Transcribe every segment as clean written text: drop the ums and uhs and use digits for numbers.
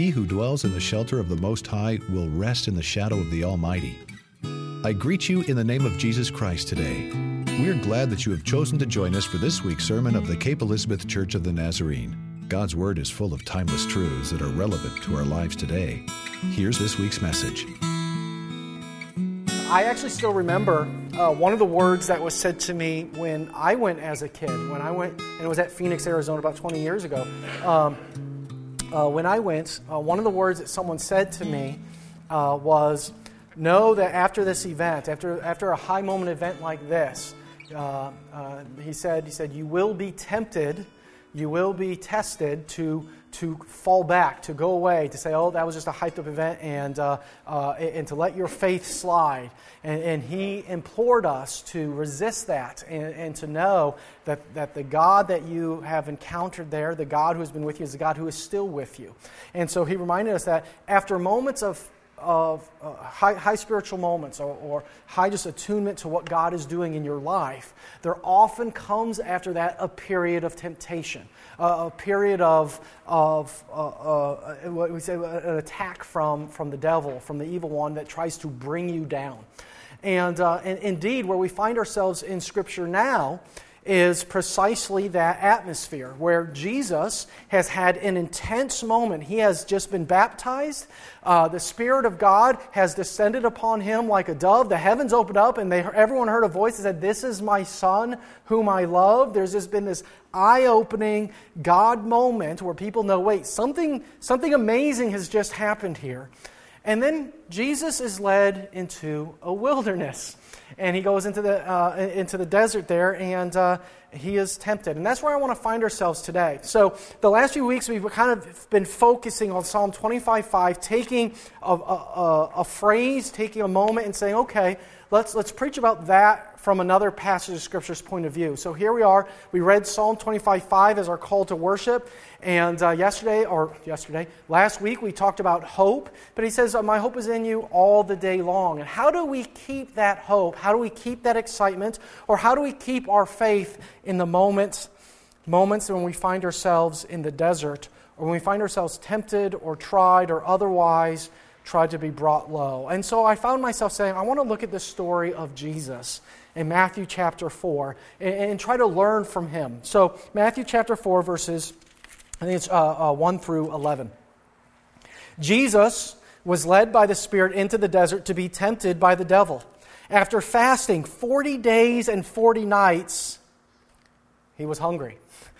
He who dwells in the shelter of the Most High will rest in the shadow of the Almighty. I greet you in the name of Jesus Christ today. We are glad that you have chosen to join us for this week's sermon of the Cape Elizabeth Church of the Nazarene. God's Word is full of timeless truths that are relevant to our lives today. Here's this week's message. I actually still remember one of the words that was said to me when I went as a kid. When I went, and it was at Phoenix, Arizona about 20 years ago. When I went, one of the words that someone said to me was, know that after this event, after a high moment event like this, he said, you will be tempted, you will be tested to fall back, to go away, to say, oh, that was just a hyped up event, and to let your faith slide. And he implored us to resist that and to know that the God that you have encountered there, the God who has been with you, is the God who is still with you. And so he reminded us that after moments of high spiritual moments or high just attunement to what God is doing in your life, there often comes after that a period of temptation, a period of what we say, an attack from the devil, from the evil one that tries to bring you down. And indeed, where we find ourselves in Scripture now is precisely that atmosphere where Jesus has had an intense moment. He has just been baptized. The Spirit of God has descended upon him like a dove. The heavens opened up and everyone heard a voice that said, "This is my Son whom I love." There's just been this eye-opening God moment where people know, wait, something amazing has just happened here. And then Jesus is led into a wilderness. And he goes into the desert there, and he is tempted. And that's where I want to find ourselves today. So the last few weeks, we've kind of been focusing on Psalm 25:5, taking a phrase, taking a moment, and saying, okay, let's preach about that from another passage of Scripture's point of view. So here we are. We read Psalm 25:5 as our call to worship. And last week we talked about hope. But he says, my hope is in you all the day long. And how do we keep that hope? How do we keep that excitement? Or how do we keep our faith in the moments when we find ourselves in the desert, or when we find ourselves tempted or tried or otherwise tried to be brought low? And so I found myself saying, I want to look at the story of Jesus in Matthew chapter 4 and try to learn from him. So Matthew chapter 4 verses, I think it's 1 through 11. Jesus was led by the Spirit into the desert to be tempted by the devil. After fasting 40 days and 40 nights, he was hungry.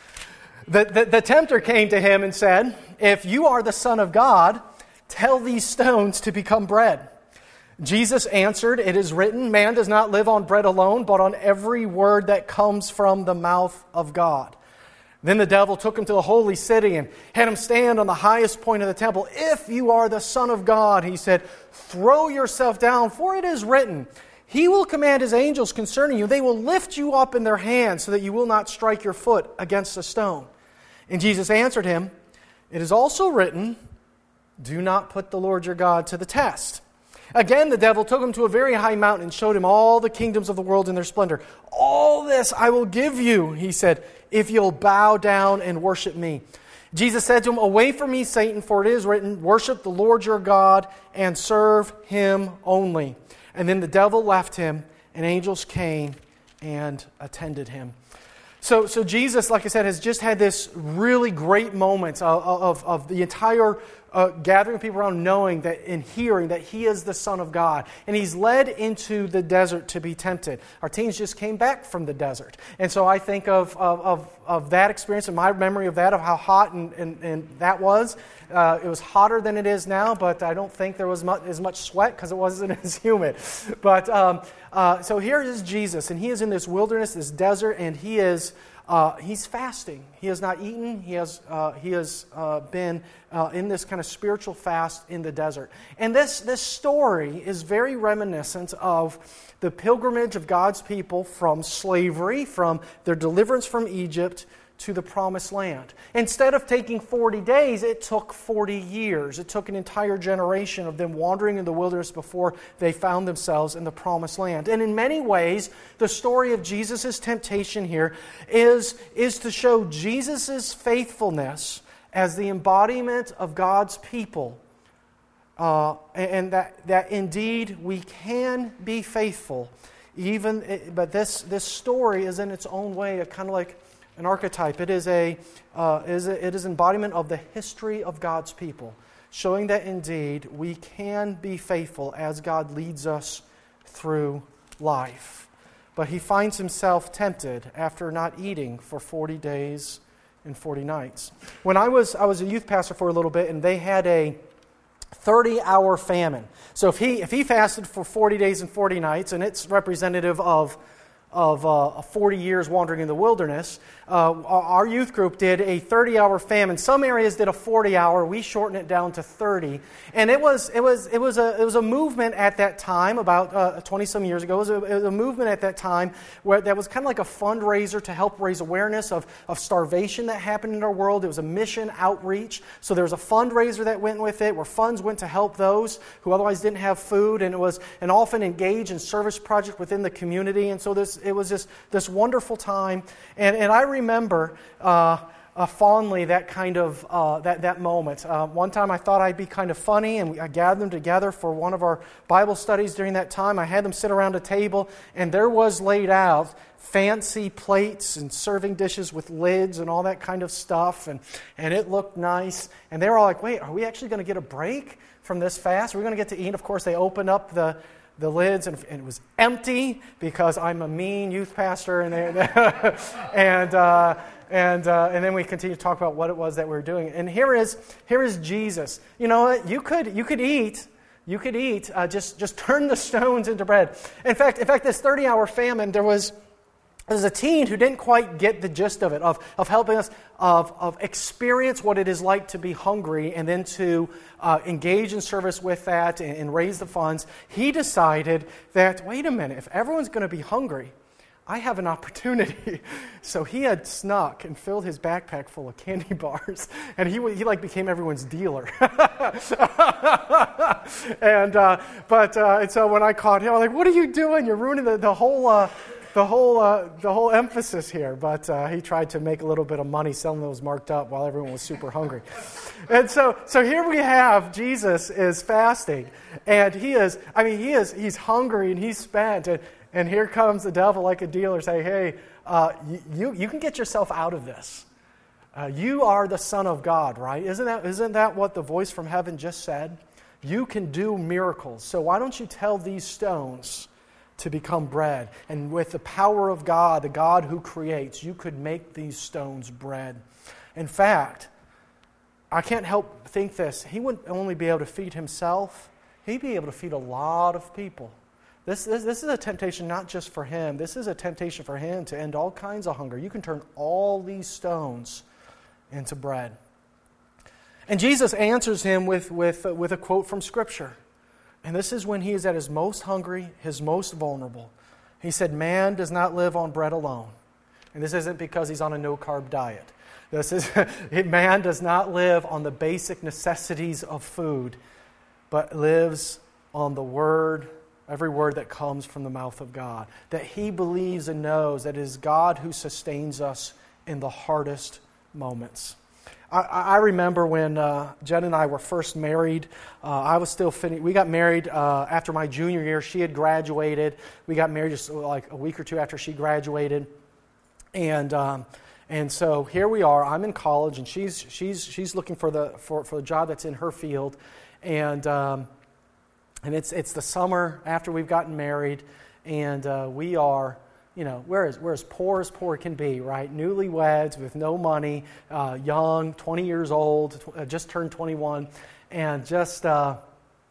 The tempter came to him and said, "If you are the Son of God, tell these stones to become bread." Jesus answered, "It is written, man does not live on bread alone, but on every word that comes from the mouth of God." Then the devil took him to the holy city and had him stand on the highest point of the temple. "If you are the Son of God," he said, "throw yourself down, for it is written, He will command His angels concerning you. They will lift you up in their hands so that you will not strike your foot against a stone." And Jesus answered him, "It is also written, do not put the Lord your God to the test." Again, the devil took him to a very high mountain and showed him all the kingdoms of the world in their splendor. "All this I will give you," he said, "if you'll bow down and worship me." Jesus said to him, "Away from me, Satan, for it is written, worship the Lord your God and serve Him only." And then the devil left him, and angels came and attended him. So Jesus, like I said, has just had this really great moment of the entire gathering of people around knowing that and hearing that He is the Son of God. And He's led into the desert to be tempted. Our teens just came back from the desert. And so I think of that experience and my memory of that, of how hot and that was. It was hotter than it is now, but I don't think there was as much sweat because it wasn't as humid. But so here is Jesus, and He is in this wilderness, this desert, and He's fasting. He has not eaten. He has been in this kind of spiritual fast in the desert. And this story is very reminiscent of the pilgrimage of God's people from slavery, from their deliverance from Egypt to the promised land. Instead of taking 40 days, it took 40 years. It took an entire generation of them wandering in the wilderness before they found themselves in the promised land. And in many ways, the story of Jesus' temptation here is to show Jesus' faithfulness as the embodiment of God's people, and that indeed we can be faithful. But this story is in its own way kind of like an archetype. It is embodiment of the history of God's people, showing that indeed we can be faithful as God leads us through life. But he finds himself tempted after not eating for 40 days and 40 nights. When I was a youth pastor for a little bit, and they had a 30-hour famine. So if he fasted for 40 days and 40 nights, and it's representative of 40 years wandering in the wilderness, our youth group did a 30-hour famine. Some areas did a 40-hour. We shortened it down to 30. And it was a movement at that time, about 20-some years ago. It was a movement at that time where that was kind of like a fundraiser to help raise awareness of starvation that happened in our world. It was a mission outreach. So there was a fundraiser that went with it, where funds went to help those who otherwise didn't have food. And it was an often engaged and service project within the community. And so it was just this wonderful time. And I remember fondly that kind of that moment. One time I thought I'd be kind of funny, and I gathered them together for one of our Bible studies during that time. I had them sit around a table, and there was laid out fancy plates and serving dishes with lids and all that kind of stuff, and it looked nice. And they were all like, wait, are we actually going to get a break from this fast? Are we going to get to eat? Of course, they opened up the lids, and it was empty because I'm a mean youth pastor, and and then we continue to talk about what it was that we were doing. And here is Jesus. You know what? You could eat. Just turn the stones into bread. In fact, this 30-hour famine, there was a teen who didn't quite get the gist of it, of helping us, of experience what it is like to be hungry, and then to engage in service with that and raise the funds. He decided that, wait a minute, if everyone's going to be hungry, I have an opportunity. So he had snuck and filled his backpack full of candy bars, and he became everyone's dealer. And so when I caught him, I was like, "What are you doing? You're ruining the whole emphasis here." But he tried to make a little bit of money selling those marked up while everyone was super hungry. And so here we have Jesus is fasting, and he's hungry and he's spent, and here comes the devil like a dealer saying, "Hey, you can get yourself out of this. You are the Son of God, right? Isn't that what the voice from heaven just said? You can do miracles. So why don't you tell these stones to become bread? And with the power of God, the God who creates, you could make these stones bread." In fact, I can't help think this. He wouldn't only be able to feed himself, he'd be able to feed a lot of people. This is a temptation not just for him. This is a temptation for him to end all kinds of hunger. You can turn all these stones into bread. And Jesus answers him with a quote from Scripture. And this is when he is at his most hungry, his most vulnerable. He said, "Man does not live on bread alone." And this isn't because he's on a no-carb diet. Man does not live on the basic necessities of food, but lives on the word, every word that comes from the mouth of God. That he believes and knows that it is God who sustains us in the hardest moments. I remember when Jen and I were first married. I was still we got married after my junior year. She had graduated. We got married just like a week or two after she graduated, and so here we are. I'm in college, and she's looking for the job that's in her field, and it's the summer after we've gotten married, and we are. We're as poor can be, right? Newlyweds with no money, young, 20 years old, just turned 21, and just trying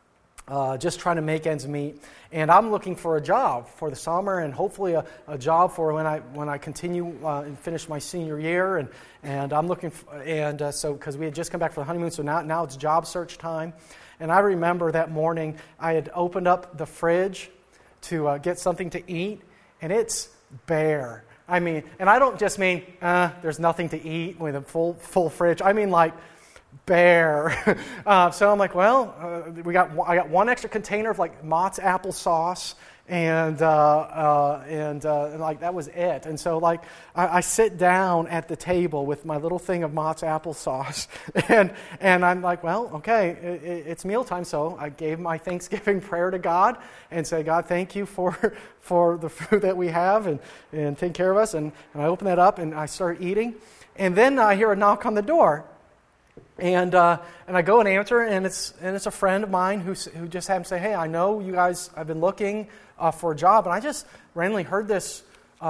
to make ends meet. And I'm looking for a job for the summer, and hopefully a job for when I continue and finish my senior year. And I'm looking so because we had just come back from the honeymoon, so now it's job search time. And I remember that morning I had opened up the fridge to get something to eat, and it's bare. I mean, and I don't just mean there's nothing to eat with a full fridge. I mean like bare. So I'm like, well, I got one extra container of like Mott's applesauce And like that was it. And so like I sit down at the table with my little thing of Mott's applesauce, and I'm like, well, okay, it's mealtime. So I gave my Thanksgiving prayer to God and said, God, thank you for the food that we have and take care of us. And I open that up and I start eating, and then I hear a knock on the door. And I go and answer, and it's a friend of mine who just happened to say, hey, I know you guys have been looking for a job, and I just randomly heard this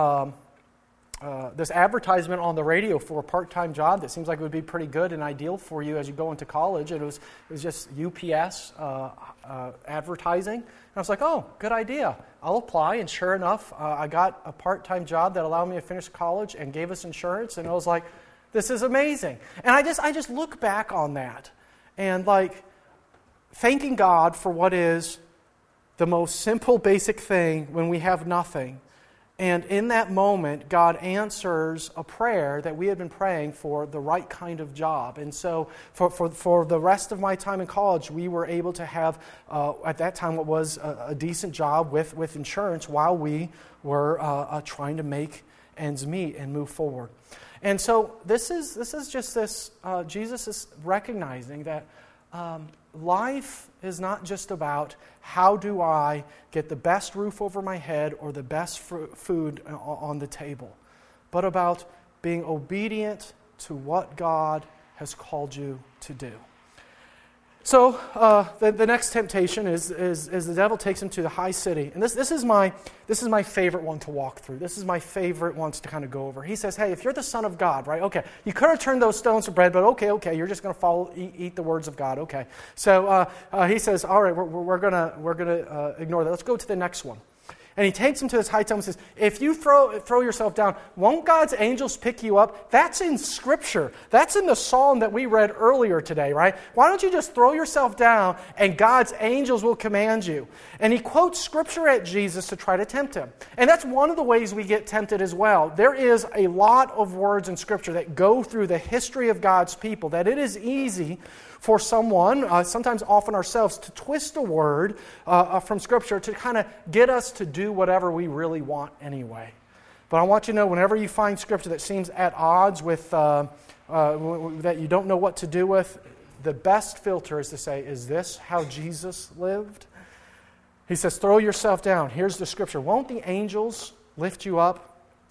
this advertisement on the radio for a part-time job that seems like it would be pretty good and ideal for you as you go into college. And it was just UPS advertising. And I was like, oh, good idea. I'll apply. And sure enough, I got a part-time job that allowed me to finish college and gave us insurance. And I was like, this is amazing. And I just look back on that and like thanking God for what is the most simple, basic thing when we have nothing. And in that moment, God answers a prayer that we had been praying for the right kind of job. And so for the rest of my time in college, we were able to have, at that time, what was a decent job with insurance while we were trying to make ends meet and move forward. And so this is just this, Jesus is recognizing that life is not just about how do I get the best roof over my head or the best food on the table, but about being obedient to what God has called you to do. So the next temptation is the devil takes him to the high city, and this is my favorite one to walk through. This is my favorite ones to kind of go over. He says, "Hey, if you're the Son of God, right? Okay, you could have turned those stones to bread, but okay, you're just going to eat the words of God. Okay." So he says, "All right, we're gonna ignore that. Let's go to the next one." And he takes him to this high temple and says, if you throw yourself down, won't God's angels pick you up? That's in Scripture. That's in the psalm that we read earlier today, right? Why don't you just throw yourself down and God's angels will command you? And he quotes Scripture at Jesus to try to tempt him. And that's one of the ways we get tempted as well. There is a lot of words in Scripture that go through the history of God's people that it is easy for someone, sometimes often ourselves, to twist a word from Scripture to kind of get us to do whatever we really want anyway. But I want you to know, whenever you find Scripture that seems at odds with, that you don't know what to do with, the best filter is to say, is this how Jesus lived? He says, throw yourself down. Here's the Scripture. Won't the angels lift you up?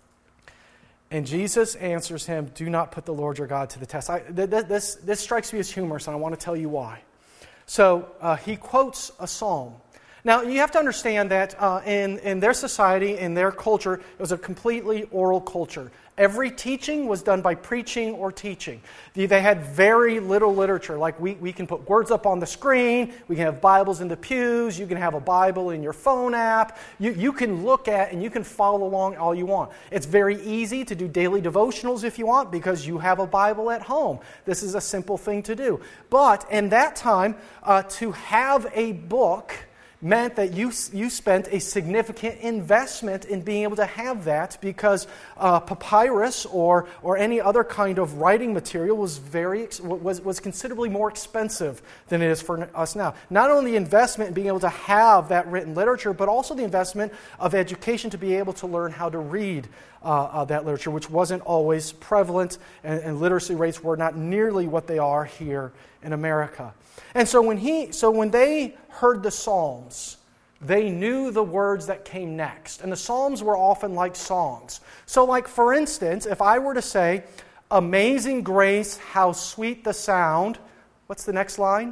And Jesus answers him, do not put the Lord your God to the test. This strikes me as humorous, and I want to tell you why. So he quotes a psalm. Now, you have to understand that in their society, in their culture, it was a completely oral culture. Every teaching was done by preaching or teaching. They had very little literature. Like we can put words up on the screen, we can have Bibles in the pews, you can have a Bible in your phone app. You can look at and you can follow along all you want. It's very easy to do daily devotionals if you want because you have a Bible at home. This is a simple thing to do. But in that time, to have a book meant that you spent a significant investment in being able to have that because papyrus or any other kind of writing material was considerably more expensive than it is for us now. Not only the investment in being able to have that written literature, but also the investment of education to be able to learn how to read that literature, which wasn't always prevalent, and literacy rates were not nearly what they are here in America. And so when they heard the Psalms, they knew the words that came next. And the Psalms were often like songs. So like, for instance, if I were to say, amazing grace, how sweet the sound, what's the next line?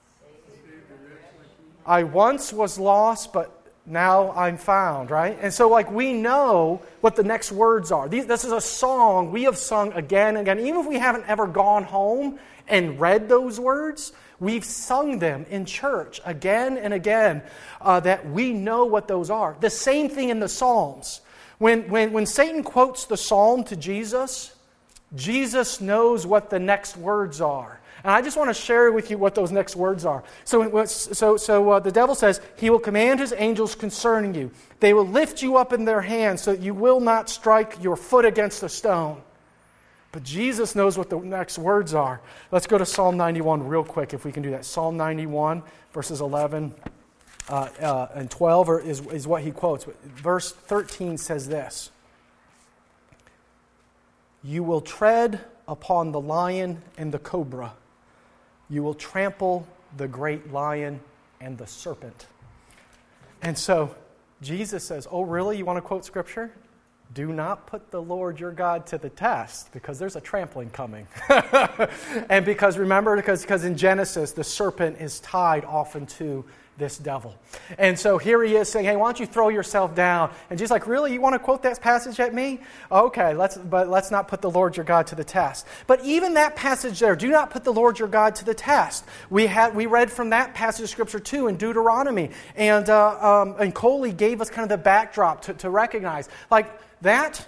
I once was lost, but now I'm found, right? And so like we know what the next words are. This is a song we have sung again and again. Even if we haven't ever gone home and read those words, we've sung them in church again and again, that we know what those are. The same thing in the Psalms. When Satan quotes the Psalm to Jesus, Jesus knows what the next words are. And I just want to share with you what those next words are. So the devil says, he will command his angels concerning you. They will lift you up in their hands so that you will not strike your foot against a stone. But Jesus knows what the next words are. Let's go to Psalm 91 real quick if we can do that. Psalm 91, verses 11 and 12 is what he quotes. But verse 13 says this: "You will tread upon the lion and the cobra. You will trample the great lion and the serpent." And so Jesus says, oh, really? You want to quote Scripture? Do not put the Lord your God to the test, because there's a trampling coming. And because in Genesis, the serpent is tied often to this devil. And so here he is saying, hey, why don't you throw yourself down? And Jesus is like, really? You want to quote that passage at me? Okay, let's not put the Lord your God to the test. But even that passage there, do not put the Lord your God to the test. We read from that passage of Scripture too in Deuteronomy. And Coley gave us kind of the backdrop to recognize. Like that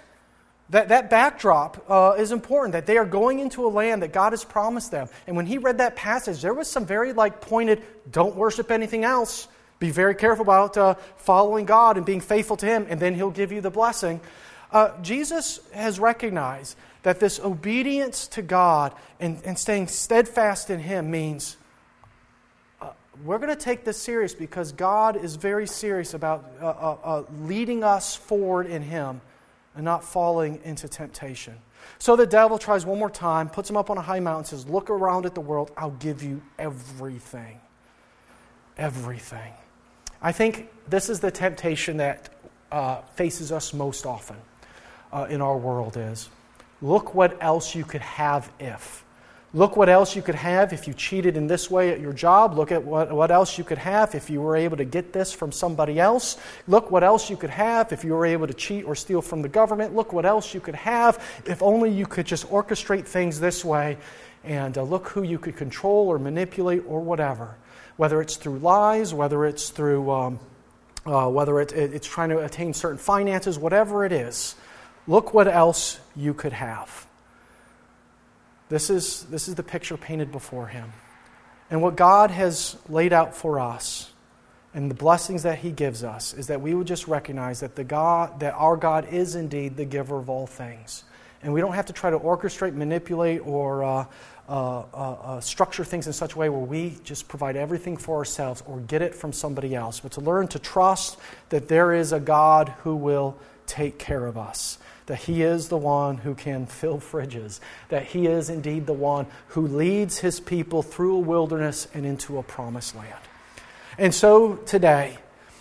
backdrop is important, that they are going into a land that God has promised them. And when he read that passage, there was some very pointed, don't worship anything else. Be very careful about following God and being faithful to Him, and then He'll give you the blessing. Jesus has recognized that this obedience to God and staying steadfast in Him means we're going to take this serious, because God is very serious about leading us forward in Him and not falling into temptation. So the devil tries one more time, puts him up on a high mountain, says, look around at the world, I'll give you everything. Everything. I think this is the temptation that faces us most often in our world is, look what else you could have if. Look what else you could have if you cheated in this way at your job. Look at what else you could have if you were able to get this from somebody else. Look what else you could have if you were able to cheat or steal from the government. Look what else you could have if only you could just orchestrate things this way. And look who you could control or manipulate or whatever. Whether it's through lies, whether it's through, it's trying to attain certain finances, whatever it is. Look what else you could have. This is the picture painted before him. And what God has laid out for us and the blessings that He gives us is that we would just recognize that our God is indeed the giver of all things. And we don't have to try to orchestrate, manipulate, or structure things in such a way where we just provide everything for ourselves or get it from somebody else. But to learn to trust that there is a God who will take care of us. That He is the one who can fill fridges. That He is indeed the one who leads His people through a wilderness and into a promised land. And so today,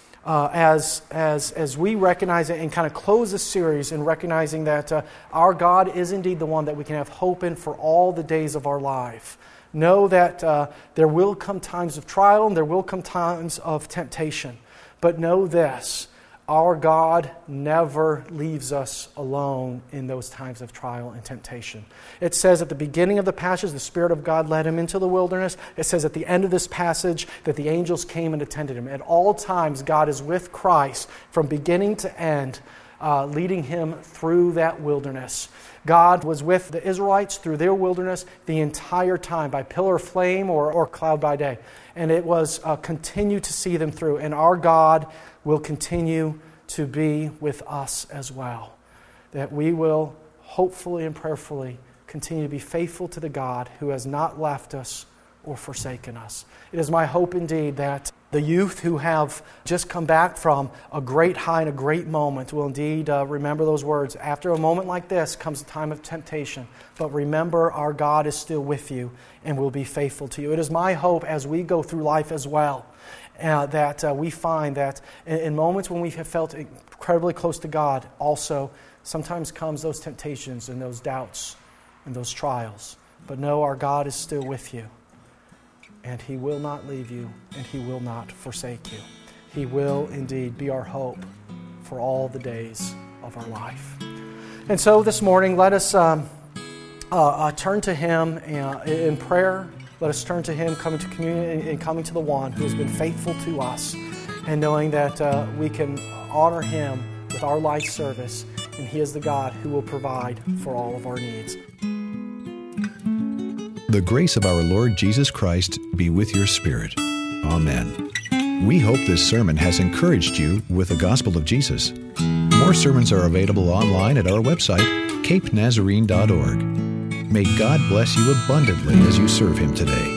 as we recognize it and kind of close this series in recognizing that our God is indeed the one that we can have hope in for all the days of our life. Know that there will come times of trial and there will come times of temptation. But know this, our God never leaves us alone in those times of trial and temptation. It says at the beginning of the passage, the Spirit of God led him into the wilderness. It says at the end of this passage that the angels came and attended him. At all times, God is with Christ from beginning to end, leading him through that wilderness. God was with the Israelites through their wilderness the entire time by pillar of flame or cloud by day. And it was continue to see them through. And our God will continue to be with us as well. That we will hopefully and prayerfully continue to be faithful to the God who has not left us or forsaken us. It is my hope indeed that the youth who have just come back from a great high and a great moment will indeed remember those words. After a moment like this comes a time of temptation, but remember our God is still with you and will be faithful to you. It is my hope as we go through life as well that we find that in moments when we have felt incredibly close to God, also sometimes comes those temptations and those doubts and those trials. But know our God is still with you. And He will not leave you, and He will not forsake you. He will indeed be our hope for all the days of our life. And so this morning, let us turn to Him in prayer. Let us turn to Him, coming to communion and coming to the One who has been faithful to us, and knowing that we can honor Him with our life service, and He is the God who will provide for all of our needs. The grace of our Lord Jesus Christ be with your spirit. Amen. We hope this sermon has encouraged you with the gospel of Jesus. More sermons are available online at our website, capenazarene.org. May God bless you abundantly as you serve Him today.